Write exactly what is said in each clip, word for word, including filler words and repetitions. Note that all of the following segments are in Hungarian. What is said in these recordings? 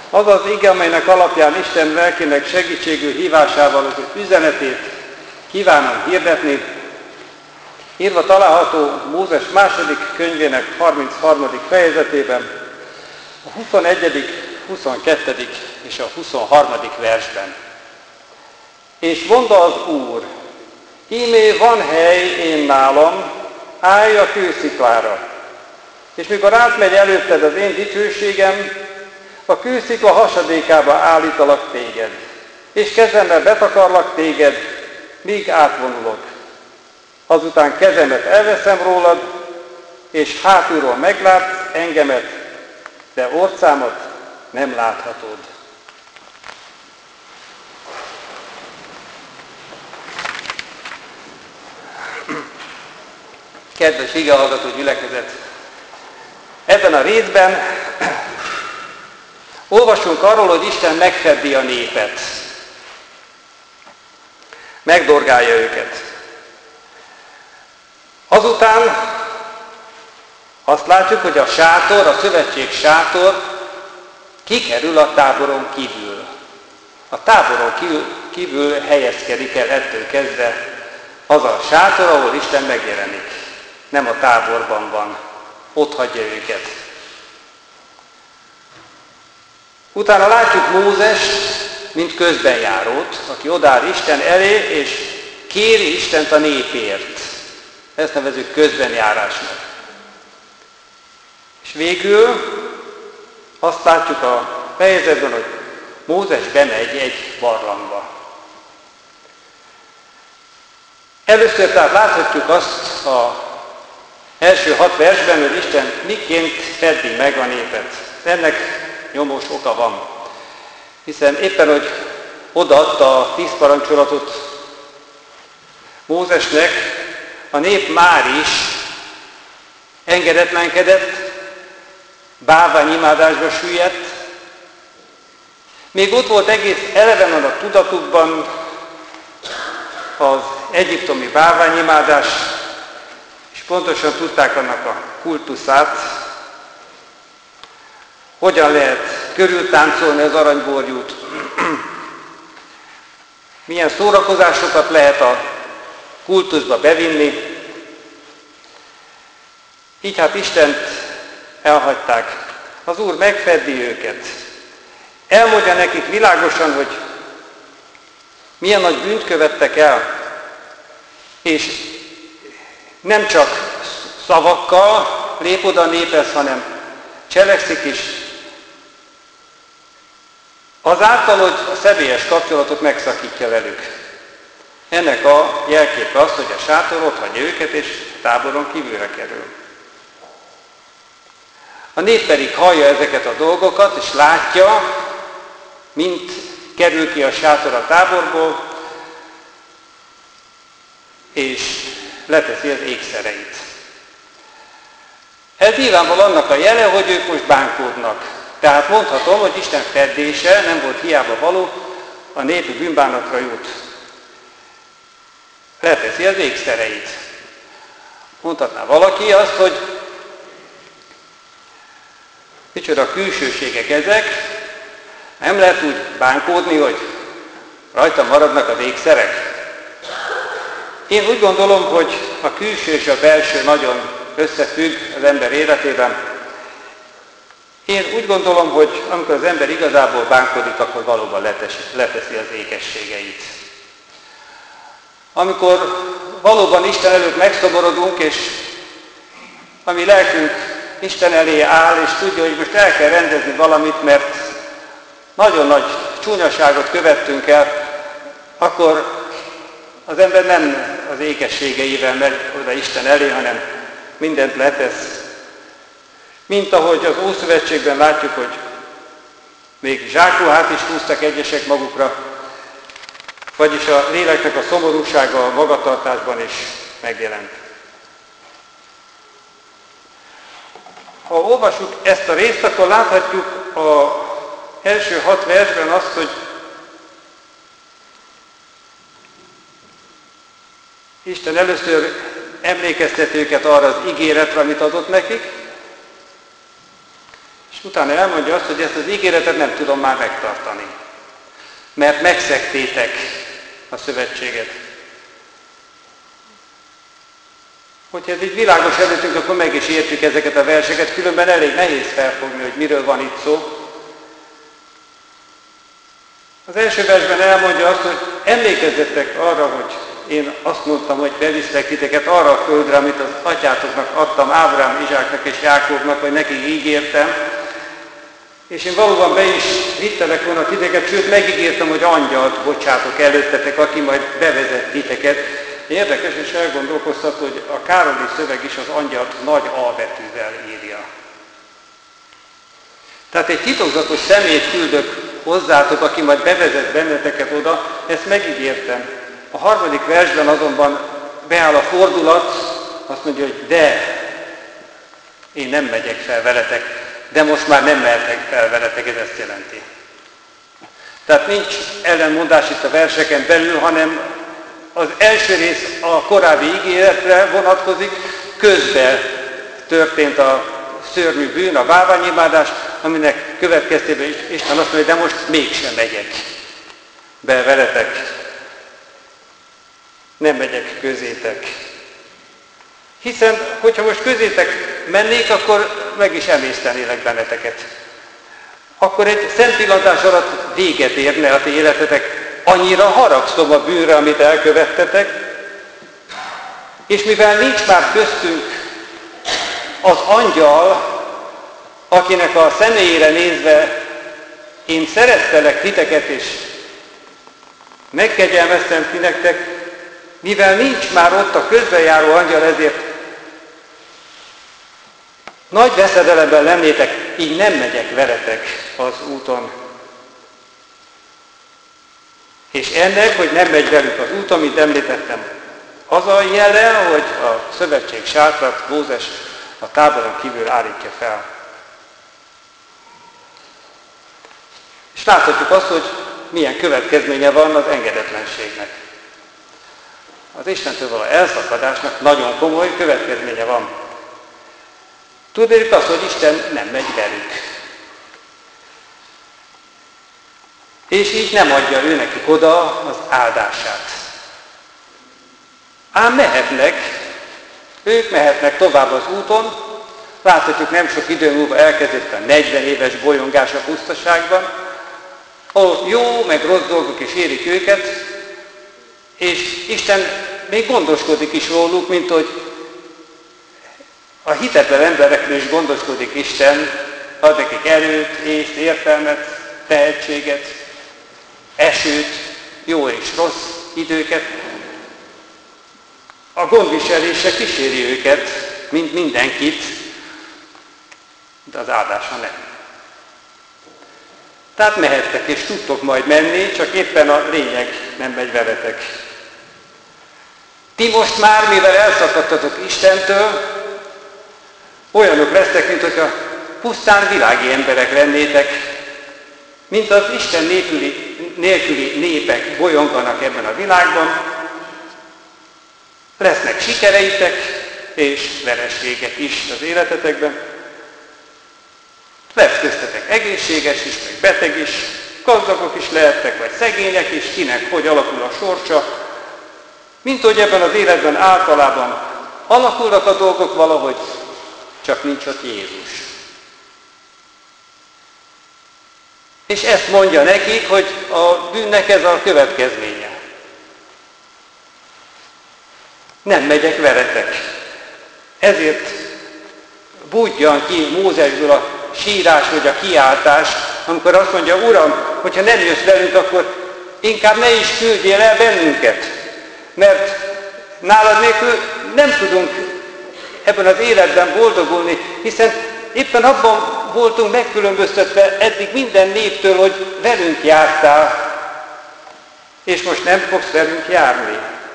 Az az ige, amelynek alapján Isten lelkének segítségül hívásával az ő üzenetét kívánom hirdetni, írva található Mózes második könyvének harmincharmadik fejezetében, a huszonegyedik, huszonkettedik és a huszonharmadik versben. És mondta az Úr, íme van hely én nálam, állj a kősziklára, és mikor átmegy előtted az én dicsőségem, a kőszikla hasadékába állítalak téged, és kezemmel betakarlak téged, míg átvonulok. Azután kezemet elveszem rólad, és hátulról meglátsz engemet, de orcámat nem láthatod. Kedves igehallgató gyülekezet! Ebben a részben olvasunk arról, hogy Isten megfeddi a népet. Megdorgálja őket. Azután azt látjuk, hogy a sátor, a szövetség sátor kikerül a táboron kívül. A táboron kívül, kívül helyezkedik el ettől kezdve az a sátor, ahol Isten megjelenik. Nem a táborban van, ott hagyja őket. Utána látjuk Mózest, mint közbenjárót, aki odáll Isten elé, és kéri Istent a népért. Ezt nevezzük közbenjárásnak. És végül azt látjuk a fejezetben, hogy Mózes bemegy egy barlangba. Először tehát láthatjuk azt az első hat versben, hogy Isten miként feddi meg a népet. Ennek nyomós oka van. Hiszen éppen, hogy odaadta a tíz parancsolatot Mózesnek, a nép már is engedetlenkedett, bálványimádásba süllyedt. Még ott volt egész eleven a tudatukban az egyiptomi bálványimádás, és pontosan tudták annak a kultuszát, hogyan lehet körültáncolni az aranyborjút, milyen szórakozásokat lehet a kultuszba bevinni. Így hát Istent elhagyták. Az Úr megfeddi őket. Elmondja nekik világosan, hogy milyen nagy bűnt követtek el, és nem csak szavakkal lép oda a néphez, hanem cselekszik is. Azáltal, hogy a személyes kapcsolatot megszakítja velük. Ennek a jelképe az, hogy a sátor ott hagyja őket, és táboron kívülre kerül. A nép pedig hallja ezeket a dolgokat, és látja, mint kerül ki a sátor a táborból, és leteszi az ékszereit. Ez nyilvánvalóan annak a jele, hogy ők most bánkódnak. Tehát mondhatom, hogy Isten feddése nem volt hiába való, a nép bűnbánatra jut. Leteszi az ékszereit. Mondhatná valaki azt, hogy micsoda külsőségek ezek, nem lehet úgy bánkódni, hogy rajta maradnak az ékszerek. Én úgy gondolom, hogy a külső és a belső nagyon összefügg az ember életében. Én úgy gondolom, hogy amikor az ember igazából bánkodik, akkor valóban leteszi, leteszi az ékességeit. Amikor valóban Isten előtt megszomorodunk, és a mi lelkünk Isten elé áll, és tudja, hogy most el kell rendezni valamit, mert nagyon nagy csúnyaságot követtünk el, akkor az ember nem az ékességeivel megy oda Isten elé, hanem mindent letesz. Mint ahogy az Ószövetségben látjuk, hogy még zsákruhát is húztak egyesek magukra, vagyis a léleknek a szomorúsága a magatartásban is megjelent. Ha olvassuk ezt a részt, akkor láthatjuk az első hat versben azt, hogy Isten először emlékeztet őket arra az ígéretre, amit adott nekik, és utána elmondja azt, hogy ezt az ígéretet nem tudom már megtartani, mert megszegtétek a szövetséget. Hogyha ez így világos előttünk, akkor meg is értjük ezeket a verseket, különben elég nehéz felfogni, hogy miről van itt szó. Az első versben elmondja azt, hogy emlékezzetek arra, hogy én azt mondtam, hogy beviszlek titeket arra a földre, amit az atyátoknak adtam, Ábrám, Izsáknak és Jákobnak, vagy nekik ígértem. És én valóban be is vittelek volna titeket, sőt megígértem, hogy angyalt bocsátok előttetek, aki majd bevezet titeket. Érdekes, és elgondolkoztat, hogy a Károli szöveg is az angyalt nagy A betűvel írja. Tehát egy titokzatos személyt küldök hozzátok, aki majd bevezet benneteket oda, ezt megígértem. A harmadik versben azonban beáll a fordulat, azt mondja, hogy de én nem megyek fel veletek, de most már nem mehetek fel veletek, ez ezt jelenti. Tehát nincs ellenmondás itt a verseken belül, hanem az első rész a korábbi ígéretre vonatkozik, közben történt a szörnyű bűn, a bálványimádás, aminek következtében Isten azt mondja, de most mégsem megyek be veletek, nem megyek közétek. Hiszen, hogyha most közétek mennék, akkor meg is emésztenélek benneteket. Akkor egy szempillantás alatt véget érne a ti életetek. Annyira haragszom a bűnre, amit elkövettetek, és mivel nincs már köztünk az angyal, akinek a személyére nézve én szerettelek titeket, és megkegyelmeztem ti nektek, mivel nincs már ott a közbejáró angyal, ezért nagy veszedelemben lennétek, így nem megyek veletek az úton. És ennek, hogy nem megy velük az úton, mint említettem, az a jele, hogy a szövetség sátrat Mózes a táboron kívül állítja fel. És láthatjuk azt, hogy milyen következménye van az engedetlenségnek. Az Istentől való elszakadásnak nagyon komoly következménye van. Tudnék azt, hogy Isten nem megy velük. És így nem adja ő nekik oda az áldását. Ám mehetnek, ők mehetnek tovább az úton, láthatjuk nem sok idő múlva elkezdett a negyven éves bolyongás a pusztaságban, ahol jó, meg rossz dolgok is érik őket, és Isten még gondoskodik is róluk, mint hogy a hitetlen emberekről is gondoskodik Isten, ad nekik erőt, észt, értelmet, tehetséget, esőt, jó és rossz időket. A gondviselése kíséri őket, mint mindenkit, de az áldása nem. Tehát mehettek és tudtok majd menni, csak éppen a lényeg nem megy veletek. Ti most már, mivel elszakadtatok Istentől, olyanok lesztek, mint hogyha pusztán világi emberek lennétek, mint az Isten nélküli, nélküli népek bolyonganak ebben a világban, lesznek sikereitek és vereségek is az életetekben, lesz köztetek egészséges is, meg beteg is, gazdagok is lehettek, vagy szegények is, kinek hogy alakul a sorsa, mint hogy ebben az életben általában alakulnak a dolgok valahogy, csak nincs ott Jézus. És ezt mondja nekik, hogy a bűnnek ez a következménye. Nem megyek veletek. Ezért bújjan ki Mózesből a sírás vagy a kiáltás, amikor azt mondja, Uram, hogyha nem jössz velünk, akkor inkább ne is küldjél el bennünket. Mert nálad nélkül nem tudunk ebben az életben boldogulni, hiszen éppen abban voltunk megkülönböztetve eddig minden néptől, hogy velünk jártál, és most nem fogsz velünk járni.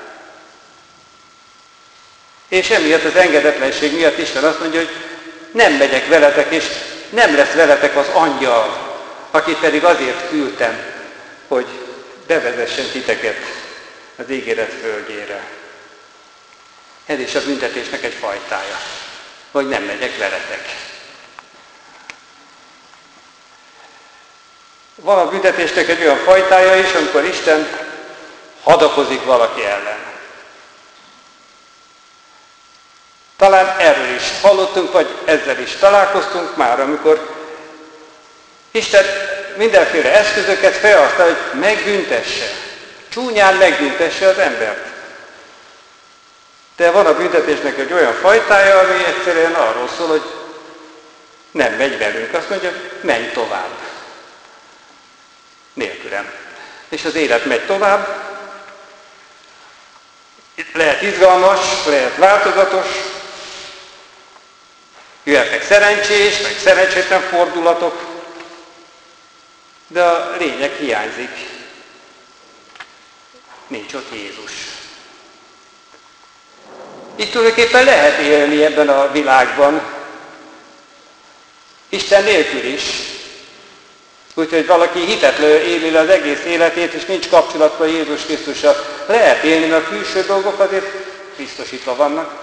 És emiatt az engedetlenség miatt Isten azt mondja, hogy nem megyek veletek, és nem lesz veletek az angyal, akit pedig azért küldtem, hogy bevezessen titeket az ígéret földjére. Ez is a büntetésnek egy fajtája, hogy nem megyek veletek. Van a büntetésnek egy olyan fajtája is, amikor Isten hadakozik valaki ellen. Talán erről is hallottunk, vagy ezzel is találkoztunk már, amikor Isten mindenféle eszközöket felhasznál, hogy megbüntesse. Csúnyán megbüntesse az embert. De van a büntetésnek egy olyan fajtája, ami egyszerűen arról szól, hogy nem megy velünk. Azt mondja, menj tovább. Nélkülem. És az élet megy tovább. Lehet izgalmas, lehet változatos. Jöhetnek szerencsés, meg szerencsétlen fordulatok. De a lényeg hiányzik. Nincs ott Jézus. Itt tulajdonképpen lehet élni ebben a világban, Isten nélkül is. Úgyhogy valaki hitetlenül éli az egész életét, és nincs kapcsolatban Jézus Krisztussal. Lehet élni, mert a külső dolgok azért biztosítva vannak.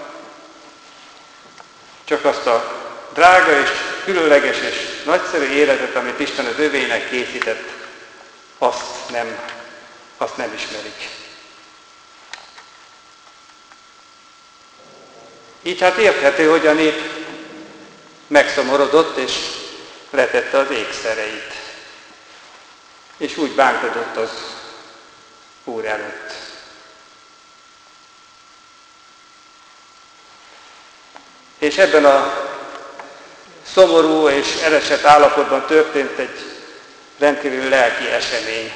Csak azt a drága és különleges és nagyszerű életet, amit Isten az övének készített, azt nem, azt nem ismerik. Így hát érthető, hogy a nép megszomorodott és letette az ékszereit. És úgy bánkodott az Úr előtt. És ebben a szomorú és elesett állapotban történt egy rendkívül lelki esemény.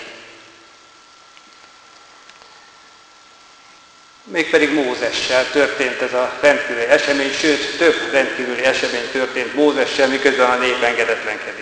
Mégpedig Mózessel történt ez a rendkívüli esemény, sőt, több rendkívüli esemény történt Mózessel, miközben a nép engedetlenkedik.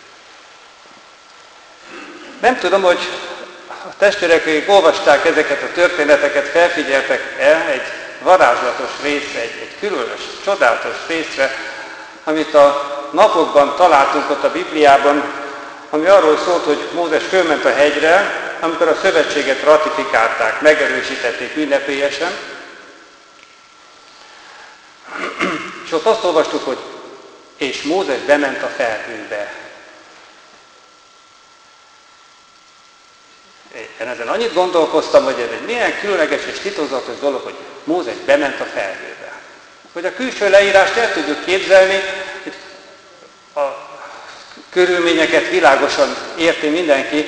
Nem tudom, hogy a testvérek, akik olvasták ezeket a történeteket, felfigyeltek el egy varázslatos részre, egy, egy különös, csodálatos részre, amit a napokban találtunk ott a Bibliában, ami arról szólt, hogy Mózes fölment a hegyre, amikor a szövetséget ratifikálták, megerősítették ünnepélyesen. És ott azt olvastuk, hogy és Mózes bement a felhőbe. Én ezen annyit gondolkoztam, hogy ez egy milyen különleges és titokzatos dolog, hogy Mózes bement a felhőbe. Hogy a külső leírást el tudjuk képzelni, hogy a körülményeket világosan érti mindenki.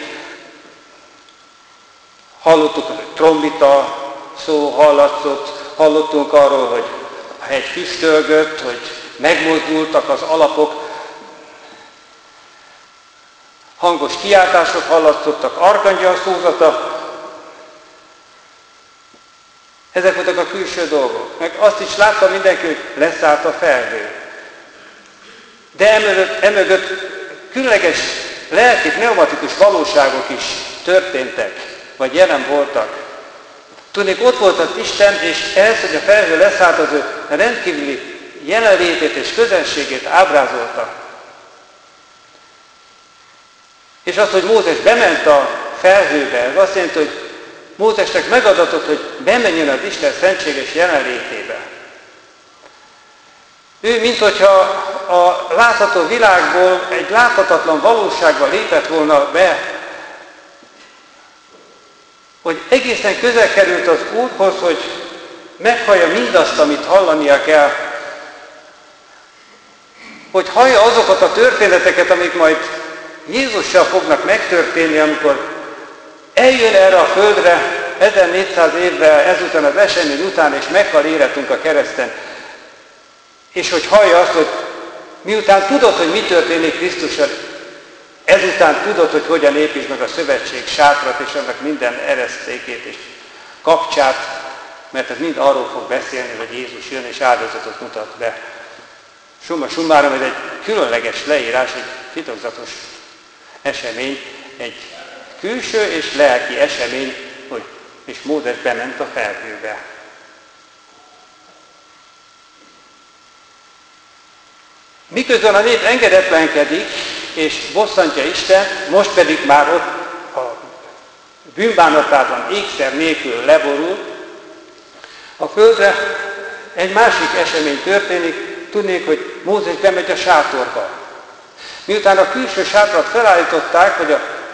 Hallottuk, hogy trombita szó hallatszott, hallottunk arról, hogy a hegy füstölgött, hogy megmozdultak az alapok, hangos kiáltások hallatszottak, arkangyal szózata. Ezek voltak a külső dolgok. Meg azt is látta mindenki, hogy leszállt a felhő. De emögött, emögött különleges lelki, pneumatikus valóságok is történtek, vagy jelen voltak. Tudnék, ott volt az Isten, és ez, hogy a felhő leszállt, az ő rendkívüli jelenlétét és közelségét ábrázolta. És az, hogy Mózes bement a felhőbe, ez azt jelenti, hogy Mózesnek megadatott, hogy bemenjen az Isten szentséges jelenlétébe. Ő, minthogyha a látható világból egy láthatatlan valóságba lépett volna be, hogy egészen közel került az Úrhoz, hogy meghallja mindazt, amit hallania kell, hogy hallja azokat a történeteket, amik majd Jézussal fognak megtörténni, amikor eljön erre a földre ezernégyszáz évvel ezután az esemény után, és meghal életünk a kereszten. És hogy hallja azt, hogy miután tudod, hogy mi történik Krisztussal, ezután tudod, hogy hogyan építsd meg a szövetség sátrat, és annak minden eresztékét és kapcsát, mert ez mind arról fog beszélni, hogy Jézus jön és áldozatot mutat be. Summa summarum, ez egy különleges leírás, egy titokzatos esemény, egy külső és lelki esemény, hogy és Mózes bement a felhőbe. Miközben a nép engedetlenkedik, és bosszantja Isten, most pedig már ott a bűnbánatában ékszer nélkül leborul, a földre egy másik esemény történik, tudnék, hogy Mózes bemegy a sátorba. Miután a külső sátrat felállították, hogy a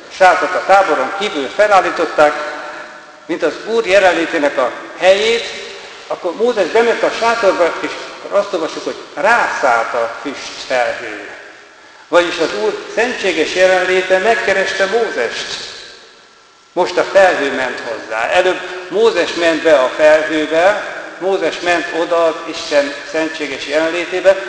sátrat a táboron kívül felállították, mint az Úr jelenlétének a helyét, akkor Mózes bement a sátorba, és azt olvassuk, hogy rászállt a füst felhő. Vagyis az Úr szentséges jelenléte megkereste Mózest. Most a felhő ment hozzá. Előbb Mózes ment be a felhőbe, Mózes ment oda az Isten szentséges jelenlétébe.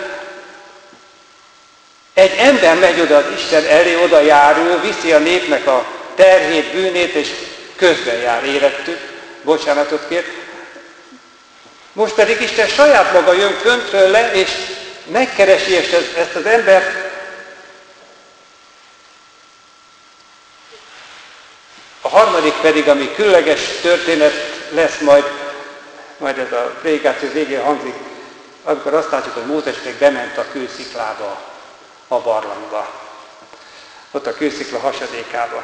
Egy ember megy oda az Isten elé, oda járul, viszi a népnek a terhét, bűnét, és közben jár érettük, bocsánatot kér. Most pedig Isten saját maga jön föntről le, és megkeresi ezt, ezt az embert. A harmadik pedig, ami különleges történet lesz majd, majd ez a prédikáció végén hangzik, amikor azt látjuk, hogy Mózes még bement a kősziklába, a barlangba. Ott a kőszikla hasadékába.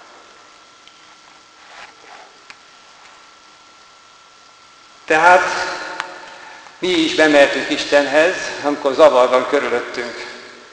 Tehát mi is bemehetünk Istenhez, amikor zavar van körülöttünk.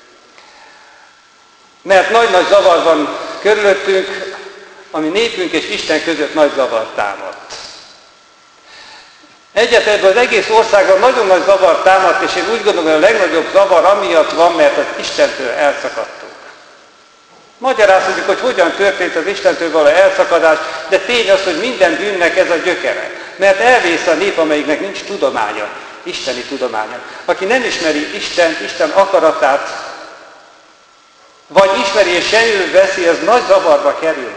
Mert nagy-nagy zavar van körülöttünk, ami népünk és Isten között nagy zavar támadt. Egyetlenül az egész országban nagyon nagy zavar támadt, és én úgy gondolom, hogy a legnagyobb zavar amiatt van, mert az Istentől elszakadtunk. Magyarázhatjuk, hogy hogyan történt az Istentől való elszakadás, de tény az, hogy minden bűnnek ez a gyökere. Mert elvész a nép, amelyiknek nincs tudománya, isteni tudománya. Aki nem ismeri Istent, Isten akaratát, vagy ismeri és semmiből veszi, az nagy zavarba kerül.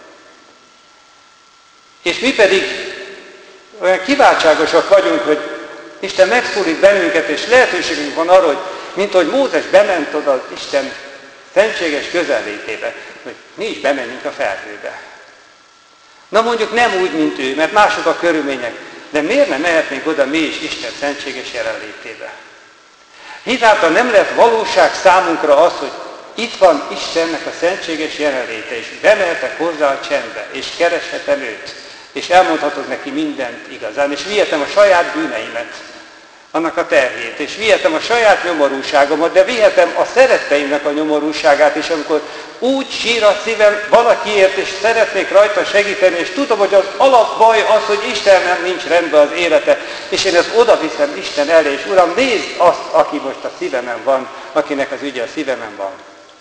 És mi pedig olyan kiváltságosak vagyunk, hogy Isten megszólít bennünket, és lehetőségünk van arra, hogy mint ahogy Mózes bement oda az Isten szentséges közellétébe, hogy mi is bemenjünk a felhőbe. Na mondjuk nem úgy, mint ő, mert mások a körülmények, de miért nem mehetnénk oda mi is Isten szentséges jelenlétébe? Hitáltal nem lett valóság számunkra az, hogy itt van Istennek a szentséges jelenléte, és bemehetek hozzá a csendbe, és kereshetem őt, és elmondhatok neki mindent igazán, és vihetem a saját bűneimet, annak a terhét, és vihetem a saját nyomorúságomat, de vihetem a szeretteimnek a nyomorúságát is, amikor úgy sír a szívem valakiért, és szeretnék rajta segíteni, és tudom, hogy az alapbaj az, hogy Istennem nincs rendben az élete, és én ezt oda viszem Isten elé, és Uram, nézd azt, aki most a szívemen van, akinek az ügye a szívemen van.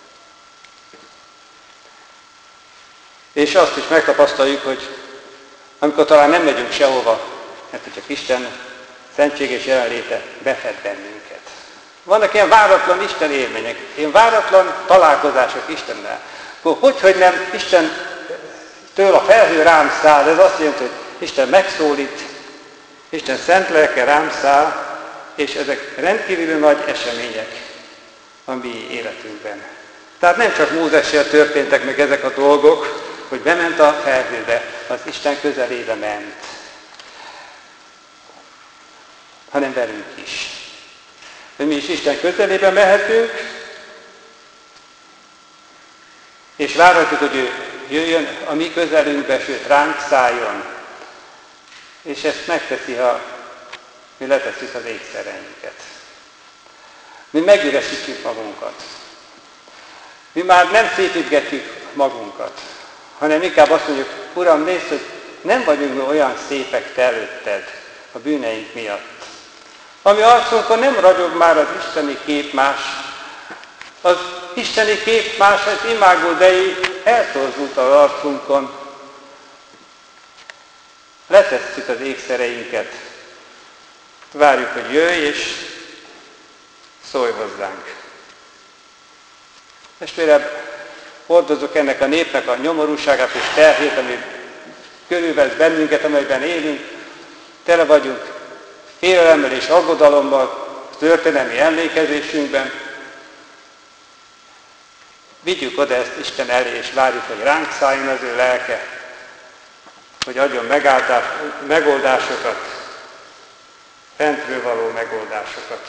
És azt is megtapasztaljuk, hogy amikor talán nem megyünk sehova, mert csak Isten szentséges jelenléte befed bennünket. Vannak ilyen váratlan Isten élmények, ilyen váratlan találkozások Istennel. Akkor hogy, hogy nem Istentől a felhő rám száll, ez azt jelenti, hogy Isten megszólít, Isten szent lelke rám száll, és ezek rendkívül nagy események a mi életünkben. Tehát nem csak Mózessel történtek meg ezek a dolgok, hogy bement a felhőbe, az Isten közelébe ment, hanem velünk is. Hogy mi is Isten közelébe mehetünk, és várhatjuk, hogy ő jöjjön a mi közelünkbe, sőt ránk szálljon. És ezt megteszi, ha mi letesszük az ékszereinket. Mi megüresítjük magunkat. Mi már nem szépítgetjük magunkat, hanem inkább azt mondjuk, Uram, nézd, hogy nem vagyunk mi olyan szépek te előtted a bűneink miatt. Ami arcunkon nem ragyog már az isteni kép más, az isteni kép más, az imágó Dei eltorzult az arcunkon. Letesszük az ékszereinket, várjuk, hogy jöjj és szólj hozzánk. Testvérem, hordozok ennek a népnek a nyomorúságát és terhét, ami körülvesz bennünket, amelyben élünk, tele vagyunk félelemmel és aggodalommal, történelmi emlékezésünkben. Vigyük oda ezt Isten elé, és várjuk, hogy ránk szálljon az ő lelke, hogy adjon megoldásokat, fentről való megoldásokat.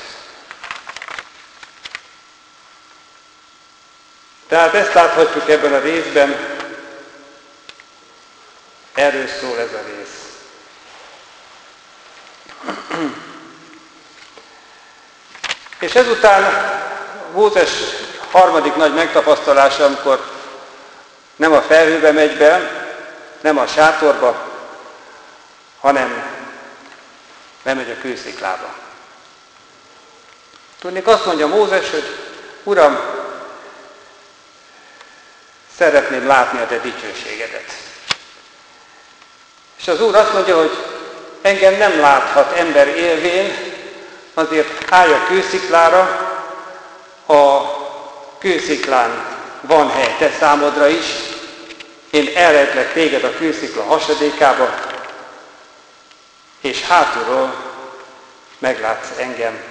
Tehát ezt láthatjuk ebben a részben, erről szól ez a rész. És ezután Mózes harmadik nagy megtapasztalása, amikor nem a felhőbe megy be, nem a sátorba, hanem bemegy a kősziklába. Tudnék, azt mondja Mózes, hogy Uram, szeretném látni a te dicsőségedet. És az Úr azt mondja, hogy engem nem láthat ember élvén, azért állj a kősziklára, a kősziklán van hely te számodra is, én elrejtlek téged a kőszikla hasadékába, és hátulról meglátsz engem.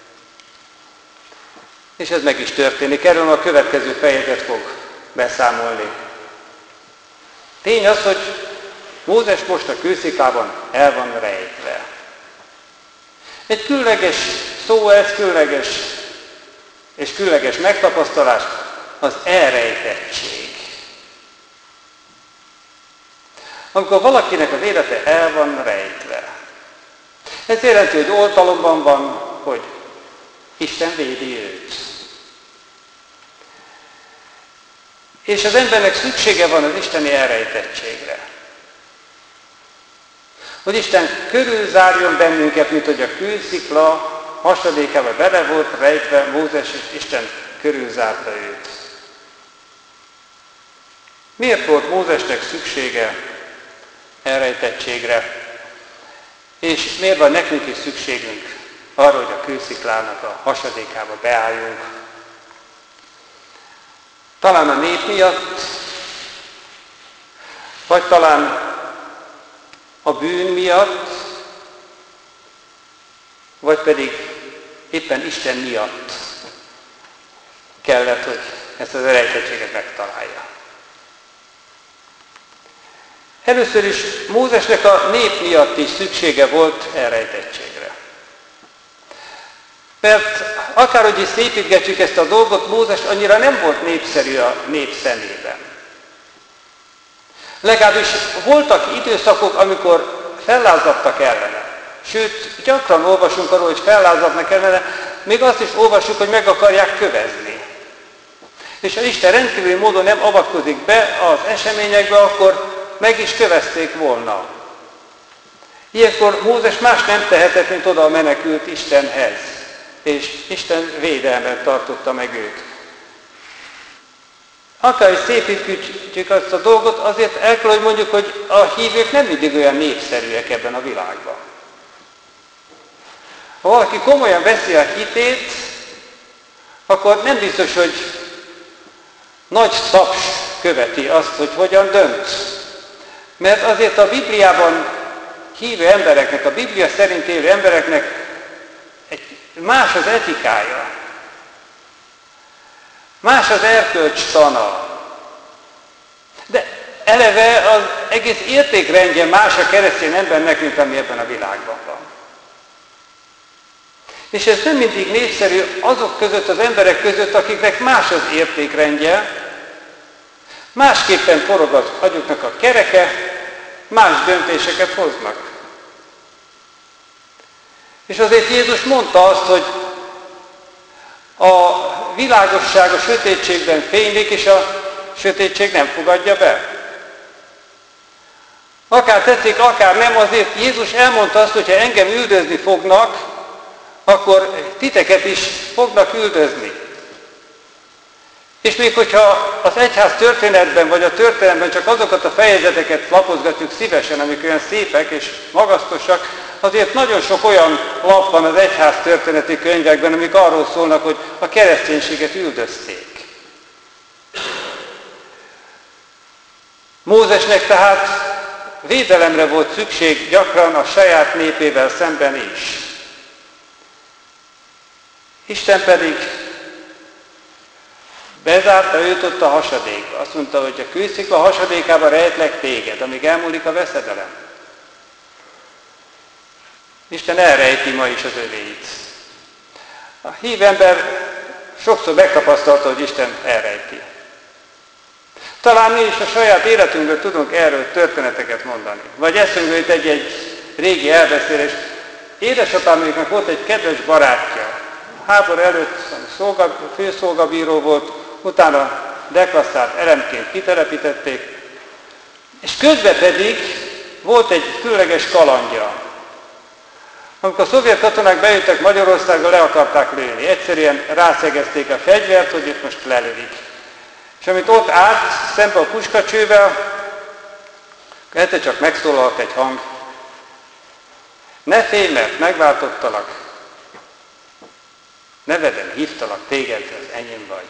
És ez meg is történik. Erről a következő fejezet fog beszámolni. Tény az, hogy Mózes most a kősziklában el van rejtve. Egy különleges szó ez, különleges és különleges megtapasztalás, az elrejtettség. Amikor valakinek az élete el van rejtve. Ez jelenti, hogy oltalomban van, hogy Isten védi őt. És az embernek szüksége van az isteni elrejtettségre. Hogy Isten körülzárjon bennünket, mint hogy a kőszikla hasadékába bele volt rejtve Mózes, és Isten körülzárta őt. Miért volt Mózesnek szüksége elrejtettségre? És miért van nekünk is szükségünk arra, hogy a kősziklának a hasadékába beálljunk? Talán a nép miatt, vagy talán a bűn miatt, vagy pedig éppen Isten miatt kellett, hogy ezt az elrejtettséget megtalálja. Először is Mózesnek a nép miatt is szüksége volt elrejtettségre. Mert akárhogy is szépítgetjük ezt a dolgot, Mózes annyira nem volt népszerű a nép szemében. Legalábbis voltak időszakok, amikor fellázadtak ellene. Sőt, gyakran olvasunk arról, hogy fellázadnak ellene, még azt is olvassuk, hogy meg akarják kövezni. És ha Isten rendkívüli módon nem avatkozik be az eseményekbe, akkor meg is kövezték volna. Ilyenkor Mózes más nem tehetett, mint oda menekült Istenhez. És Isten védelmet tartotta meg őt. Akár is szépítjük azt a dolgot, azért el kell, hogy mondjuk, hogy a hívők nem mindig olyan népszerűek ebben a világban. Ha valaki komolyan veszi a hitét, akkor nem biztos, hogy nagy taps követi azt, hogy hogyan dönt. Mert azért a Bibliában hívő embereknek, a Biblia szerint élő embereknek egy más az etikája. Más az erkölcstana. De eleve az egész értékrendje más a keresztény embernek, mint ami ebben a világban van. És ez nem mindig népszerű azok között, az emberek között, akiknek más az értékrendje, másképpen forog az agyuknak a kereke, más döntéseket hoznak. És azért Jézus mondta azt, hogy a világosság a sötétségben fénylik, és a sötétség nem fogadja be. Akár tetszik, akár nem, azért Jézus elmondta azt, hogy ha engem üldözni fognak, akkor titeket is fognak üldözni. És még hogyha az egyház történetben, vagy a történelemben csak azokat a fejezeteket lapozgatjuk szívesen, amik olyan szépek és magasztosak, azért nagyon sok olyan lap van az egyház történeti könyvekben, amik arról szólnak, hogy a kereszténységet üldözték. Mózesnek tehát védelemre volt szükség gyakran a saját népével szemben is. Isten pedig bezárta őt ott a hasadékba. Azt mondta, hogy a kőszikla hasadékába rejtlek téged, amíg elmúlik a veszedelem. Isten elrejti ma is az övéit. A hívember sokszor megtapasztalta, hogy Isten elrejti. Talán mi is a saját életünkből tudunk erről történeteket mondani. Vagy eszünkbe jut egy-egy régi elbeszélés. Édesapámnak volt egy kedves barátja. Háború előtt szolga, főszolgabíró volt, utána deklasszált elemként kitelepítették, és közben pedig volt egy különleges kalandja. Amikor a szovjet katonák bejöttek Magyarországra, le akarták lőni. Egyszerűen rászegezték a fegyvert, hogy itt most lelövik. És amit ott állt, szembe a puskacsővel, egyszer csak megszólalt egy hang. Ne félj, mert megváltottalak. Neveden hívtalak téged, az enyém vagy.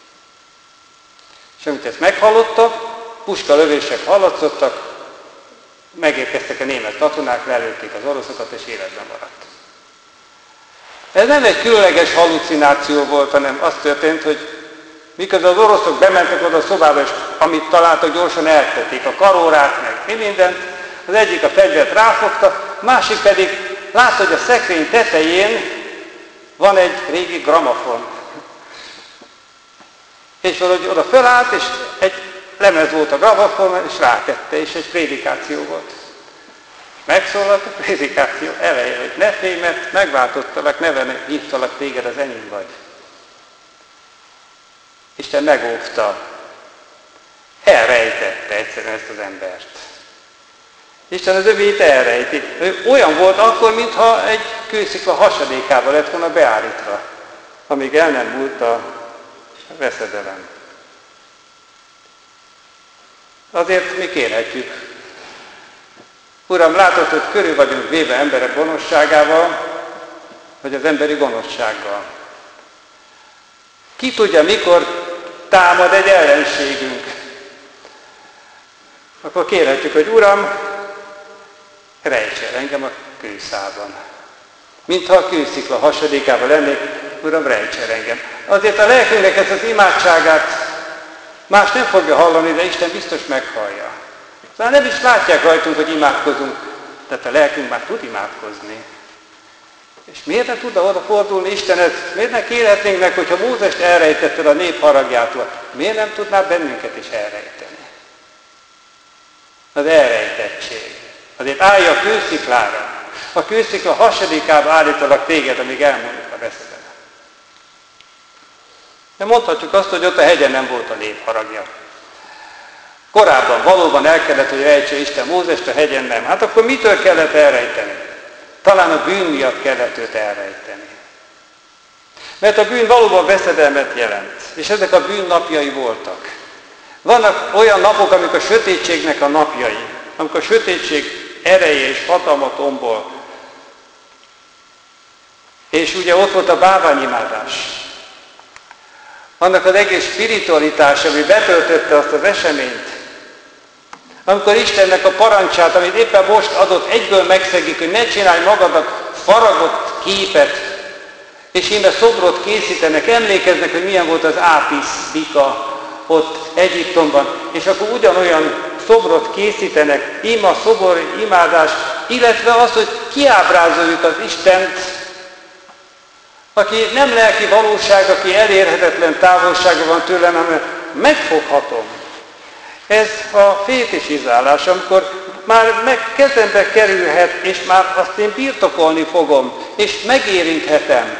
És amit ezt meghallotta, puska lövések hallatszottak, megérkeztek a német katonák, lelőtték az oroszokat, és életben maradt. Ez nem egy különleges hallucináció volt, hanem az történt, hogy miközben az oroszok bementek oda a szobába, és amit találtak, gyorsan eltették a karórát, meg mi mindent, az egyik a fegyvert ráfogta, másik pedig látta, hogy a szekrény tetején van egy régi gramafon. És valahogy oda fölállt, és egy lemez volt a gramafon, és rátette, és egy prédikáció volt. Megszólalt a prédikáció eleje, hogy ne félj, mert megváltottalak, neven hívtalak téged, az enyém vagy. Isten megóvta, elrejtette egyszerűen ezt az embert. Isten az övét elrejti. Ő olyan volt akkor, mintha egy kőszikla hasadékába lett volna beállítva, amíg el nem múlt a veszedelem. Azért mi kérhetjük. Uram, látod, hogy körül vagyunk véve emberek gonoszságával, vagy az emberi gonoszsággal. Ki tudja, mikor támad egy ellenségünk. Akkor kérhetjük, hogy Uram, rejts el engem a kőszában. Mintha a kőszikla hasadékában lennék, Uram, rejts el engem. Azért a lelkünknek ezt az imádságát más nem fogja hallani, de Isten biztos meghallja. Szóval nem is látják rajtunk, hogy imádkozunk, tehát a lelkünk már tud imádkozni. És miért ne tudna oda fordulni Istenhez? Miért ne kérhetnénk meg, hogyha Mózest elrejtetted a nép haragjától? Miért nem tudná bennünket is elrejteni? Az elrejtettség. Azért állj a kősziklára. A kőszikla hasadékába állítalak téged, amíg elmondjuk a veszedelem. De mondhatjuk azt, hogy ott a hegyen nem volt a nép haragja. Korábban valóban el kellett, hogy rejtse Isten Mózest, a hegyen nem. Hát akkor mitől kellett elrejteni? Talán a bűn miatt kellett őt elrejteni. Mert a bűn valóban veszedelmet jelent, és ezek a bűn napjai voltak. Vannak olyan napok, amik a sötétségnek a napjai, amikor a sötétség ereje és hatalma tombol. És ugye ott volt a bálványimádás. Annak az egész spiritualitás, ami betöltötte azt az eseményt, amikor Istennek a parancsát, amit éppen most adott, egyből megszegik, hogy ne csinálj magadnak faragott képet, és íme szobrot készítenek, emlékeznek, hogy milyen volt az Ápisz bika ott Egyiptomban, és akkor ugyanolyan szobrot készítenek, ima, szobor, imádás, illetve az, hogy kiábrázoljuk az Istent, aki nem lelki valóság, aki elérhetetlen távolságban van tőlem, hanem megfoghatom. Ez a fétisizálás, amikor már meg kezembe kerülhet, és már azt én birtokolni fogom, és megérinthetem.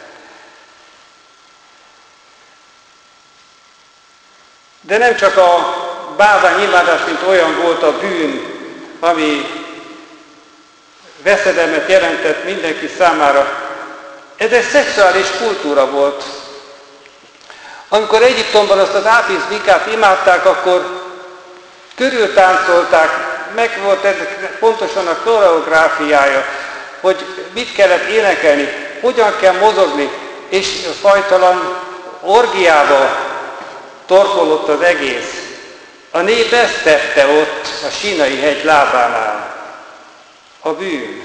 De nem csak a bálványimádás, mint olyan volt a bűn, ami veszedelmet jelentett mindenki számára. Ez egy szexuális kultúra volt. Amikor Egyiptomban azt az Ápisz bikát imádták, akkor körültáncolták, meg volt ennek pontosan a koreográfiája, hogy mit kellett énekelni, hogyan kell mozogni, és fajtalan orgiába torkolott az egész. A nép ezt tette ott, a Sínai hegy lábánál. A bűn.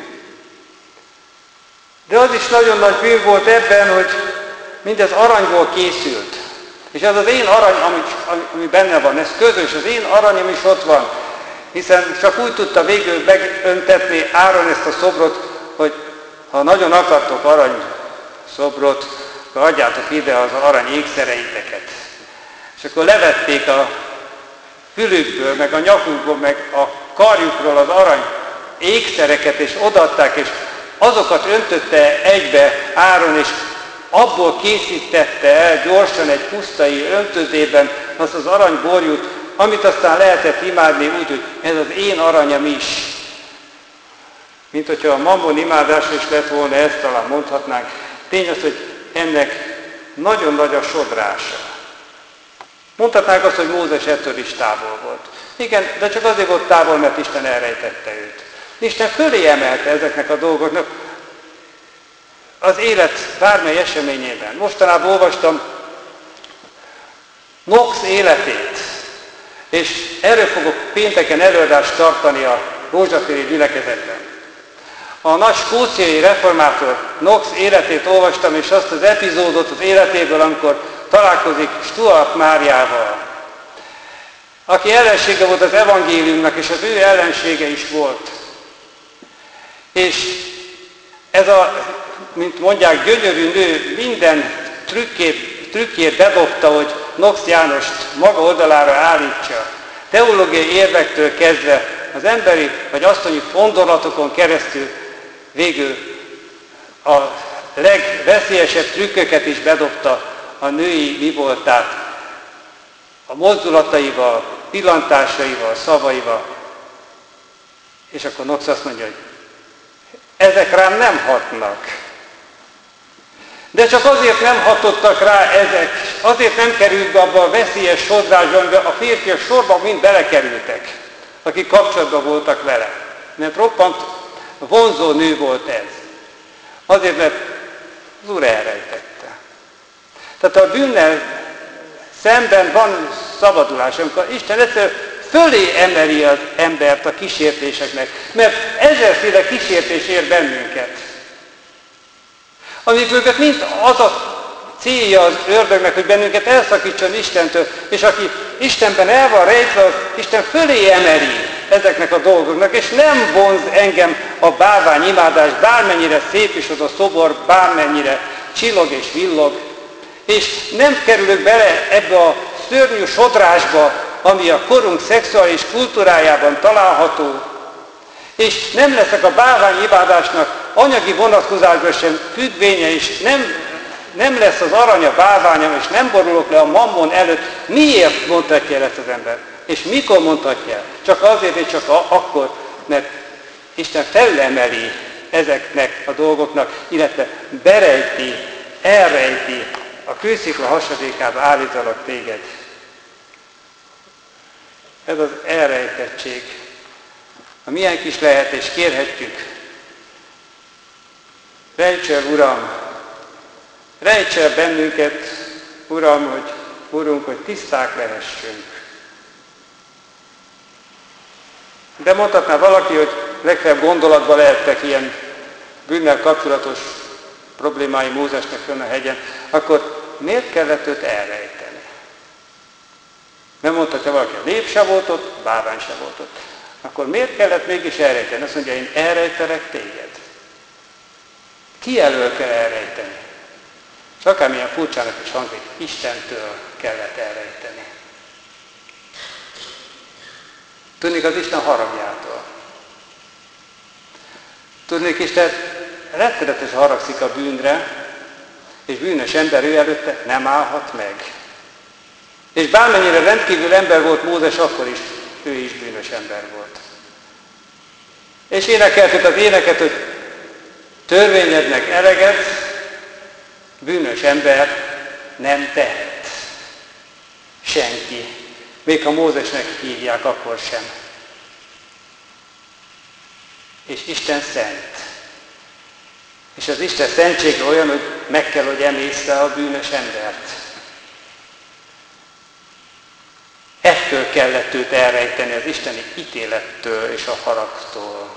De az is nagyon nagy bűn volt ebben, hogy mindez aranyból készült. És ez az én arany, ami, ami benne van, ez közös, az én aranyom is ott van. Hiszen csak úgy tudta végül megöntetni Áron ezt a szobrot, hogy ha nagyon akartok arany szobrot, akkor adjátok ide az arany ékszereiteket. És akkor levették a fülükből, meg a nyakukból, meg a karjukról az arany ékszereket, és odaadták, és azokat öntötte egybe Áron, és abból készítette el gyorsan egy pusztai öntözében azt az aranyborjút, amit aztán lehetett imádni úgy, hogy ez az én aranyam is. Mint hogyha a mammon imádás is lett volna, ezt talán mondhatnánk. Tény az, hogy ennek nagyon nagy a sodrása. Mondhatnánk azt, hogy Mózes ettől is távol volt. Igen, de csak azért volt távol, mert Isten elrejtette őt. Isten fölé emelte ezeknek a dolgoknak az élet bármely eseményében. Mostanában olvastam Knox életét, és erről fogok pénteken előadást tartani a rózsatéri gyülekezetben. A nagy skóciai reformátor Knox életét olvastam, és azt az epizódot az életéből, amikor találkozik Stuart Máriával, aki ellensége volt az evangéliumnak, és az ő ellensége is volt. És ez a, mint mondják, gyönyörű nő minden trükkét, trükkét bedobta, hogy Knox Jánost maga oldalára állítsa. Teológiai érvektől kezdve az emberi vagy asszonyi gondolatokon keresztül végül a legveszélyesebb trükköket is bedobta, a női mi voltát, a mozdulataival, pillantásaival, szavaival. És akkor Knox azt mondja, hogy ezek rám nem hatnak. De csak azért nem hatottak rá ezek, azért nem került be abba a veszélyes sodrásba, amiben a férfiak sorban mind belekerültek, akik kapcsolatban voltak vele. Mert roppant vonzó nő volt ez. Azért, mert az Úr elrejtette. Tehát a bűnnel szemben van szabadulás, amikor Isten egyszerűen fölé emeli az embert a kísértéseknek, mert ezerféle kísértés ér bennünket. Amikből mind az a célja az ördögnek, hogy bennünket elszakítson Istentől, és aki Istenben el van rejtve, az Isten fölé emeli ezeknek a dolgoknak, és nem vonz engem a bálványimádás, bármennyire szép is az a szobor, bármennyire csillog és villog, és nem kerülök bele ebbe a szörnyű sodrásba, ami a korunk szexuális kultúrájában található, és nem leszek a bálványimádásnak anyagi vonatkozásban sem függvénye, és nem, nem lesz az arany a bálványom, és nem borulok le a mammon előtt. Miért mondhatja el ezt az ember? És mikor mondhatja el? Csak azért, és csak a, akkor, mert Isten felemeli ezeknek a dolgoknak, illetve berejti, elrejti, a kőszikla hasadékába állítalak téged. Ez az elrejtettség. Ha milyen kis lehet, és kérhetjük, rejts el, Uram, rejts el bennünket, Uram, hogy, Urunk, hogy tiszták lehessünk. De mondhatná valaki, hogy legfeljebb gondolatban lehettek ilyen bűnnel kapcsolatos problémái Mózesnek fönn a hegyen, akkor miért kellett őt elrejteni? Nem mondhatja valaki, a nép se volt ott, bálvány se volt ott. Akkor miért kellett mégis elrejteni? Azt mondja, én elrejtelek téged. Ki elől kell elrejteni? És akármilyen furcsának is hangzik, Istentől kellett elrejteni. Tudnék az Isten haragjától. Tudnék, Isten rettenetesen haragszik a bűnre, és bűnös ember ő előtte nem állhat meg. És bármennyire rendkívül ember volt Mózes, akkor is ő is bűnös ember volt. És énekeltük az éneket, hogy törvényednek eleget, bűnös ember nem tehet. Senki. Még ha Mózesnek hívják, akkor sem. És Isten szent. És az Isten szentsége olyan, hogy meg kell, hogy emészte a bűnös embert. Ettől kellett őt elrejteni, az isteni ítélettől és a haragtól.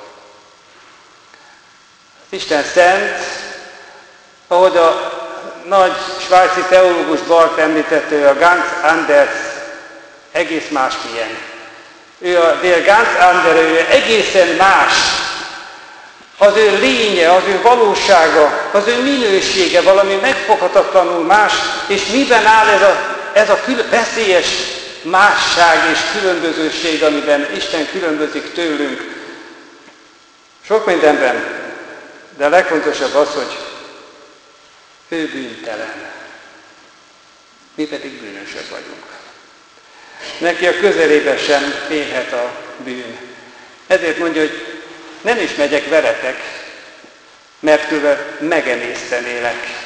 Az Isten szent, ahogy a nagy svájci teológus Bart említette, a Ganz Anders egész másmilyen. Ő a der Ganz Andere, ő egészen más. Az ő lénye, az ő valósága, az ő minősége valami megfoghatatlanul más, és miben áll ez a, ez a kül- veszélyes másság és különbözőség, amiben Isten különbözik tőlünk. Sok mindenben, de a legfontosabb az, hogy ő bűntelen. Mi pedig bűnösök vagyunk. Neki a közelébe sem férhet a bűn. Ezért mondja, hogy nem is megyek veletek, mert különben megemésztenélek.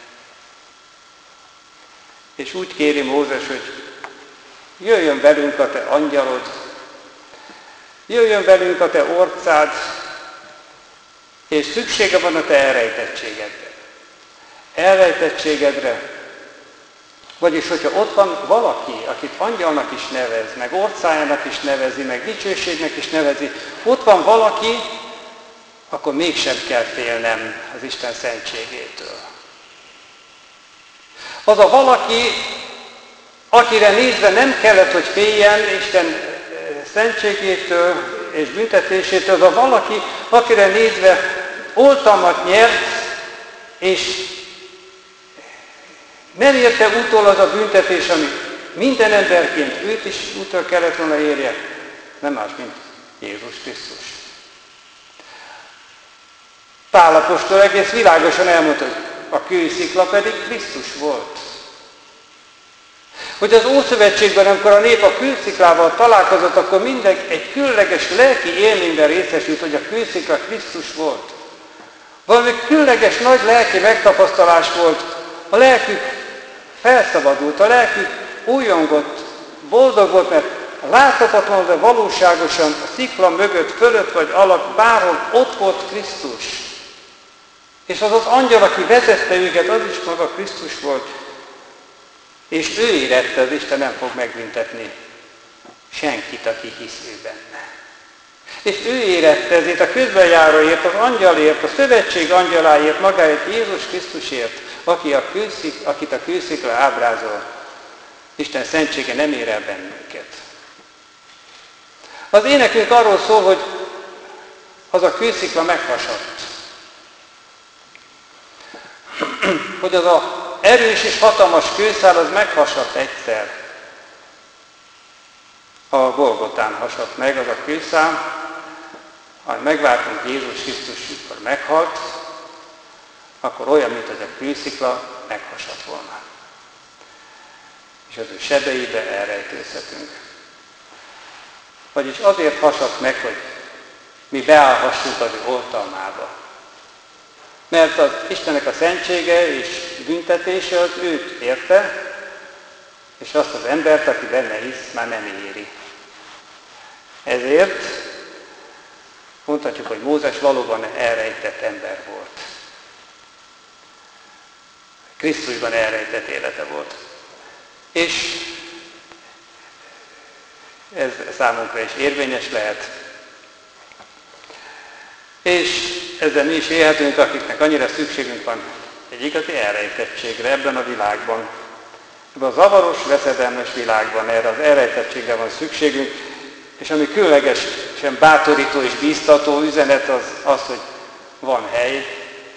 És úgy kéri Mózes, hogy jöjjön velünk a te angyalod, jöjjön velünk a te orcád, és szüksége van a te elrejtettségedre. Elrejtettségedre, vagyis hogyha ott van valaki, akit angyalnak is nevez, meg orcájának is nevezi, meg dicsőségnek is nevezi, ott van valaki, akkor mégsem kell félnem az Isten szentségétől. Az a valaki, akire nézve nem kellett, hogy féljen Isten szentségétől és büntetésétől, az a valaki, akire nézve oltalmat nyert, és nem érte utol az a büntetés, ami minden emberként őt is utol kellett volna érje, nem más, mint Jézus Krisztus. Pál apostol egész világosan elmondta, hogy a kőszikla pedig Krisztus volt. Hogy az Ószövetségben, amikor a nép a kősziklával találkozott, akkor minden egy különleges lelki élményben részesült, hogy a kőszikla Krisztus volt. Valami különleges nagy lelki megtapasztalás volt, a lelkük felszabadult, a lelkük újongott, boldog volt, mert láthatatlan, de valóságosan a szikla mögött, fölött vagy alatt, bárhol ott volt Krisztus. És az az angyal, aki vezette őket, az is maga Krisztus volt. És ő érette, az Isten nem fog megbüntetni senkit, aki hisz ő benne. És ő érette, ezért a közbenjáróért, az angyalért, a szövetség angyaláért, magáért, Jézus Krisztusért, aki a kőszik, akit a kőszikla ábrázol. Isten szentsége nem ér el bennünket. Az énekünk arról szól, hogy az a kőszikla meghasadt. Hogy az a erős és hatalmas kőszál az meghasadt egyszer. A Golgotán hasadt meg az a kőszál, ha megvártunk Jézus Krisztus, amikor meghalt, akkor olyan, mint az a kőszikla, meghasadt volna. És az ő sebeibe elrejtőzhetünk. Vagyis azért hasadt meg, hogy mi beállhassunk az ő oltalmába. Mert az Istennek a szentsége és büntetése az őt érte, és azt az embert, aki benne hisz, már nem éri. Ezért mondhatjuk, hogy Mózes valóban elrejtett ember volt. Krisztusban elrejtett élete volt. És ez számunkra is érvényes lehet. És ezzel mi is élhetünk, akiknek annyira szükségünk van egy igazi elrejtettségre ebben a világban. Ebben a zavaros, veszedelmes világban erre az elrejtettségre van szükségünk, és ami különlegesen bátorító és bíztató üzenet az, az, hogy van hely,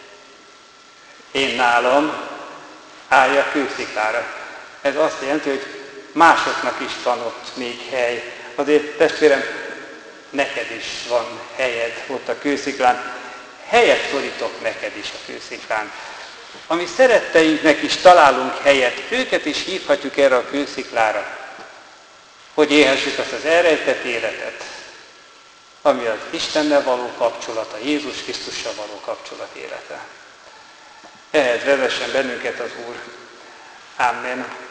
én nálam, állj a kősziklára. Ez azt jelenti, hogy másoknak is van ott még hely. Azért, testvérem, neked is van helyed ott a kősziklán. Helyet szorítok neked is a kősziklán. A mi szeretteinknek is találunk helyet, őket is hívhatjuk erre a kősziklára, hogy élhessük azt az elrejtett életet, ami az Istennel való kapcsolata, Jézus Krisztussal való kapcsolat élete. Ehhez vezessen bennünket az Úr. Amen.